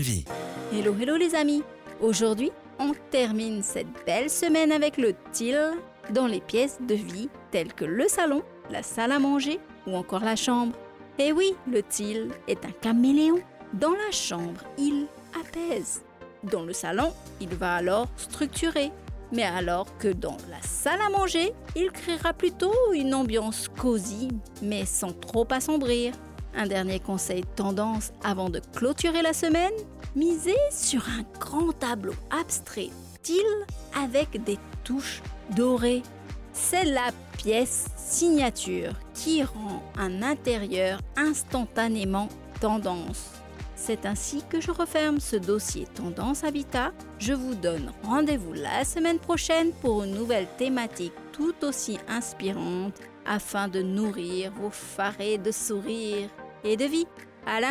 Vie. Hello, hello les amis. Aujourd'hui, on termine cette belle semaine avec le til dans les pièces de vie telles que le salon, la salle à manger ou encore la chambre. Et oui, le til est un caméléon. Dans la chambre, il apaise. Dans le salon, il va alors structurer. Mais alors que dans la salle à manger, il créera plutôt une ambiance cosy, mais sans trop assombrir. Un dernier conseil tendance avant de clôturer la semaine, misez sur un grand tableau abstrait til avec des touches dorées. C'est la pièce signature qui rend un intérieur instantanément tendance. C'est ainsi que je referme ce dossier Tendance Habitat. Je vous donne rendez-vous la semaine prochaine pour une nouvelle thématique tout aussi inspirante afin de nourrir vos farés de sourires et de vie. À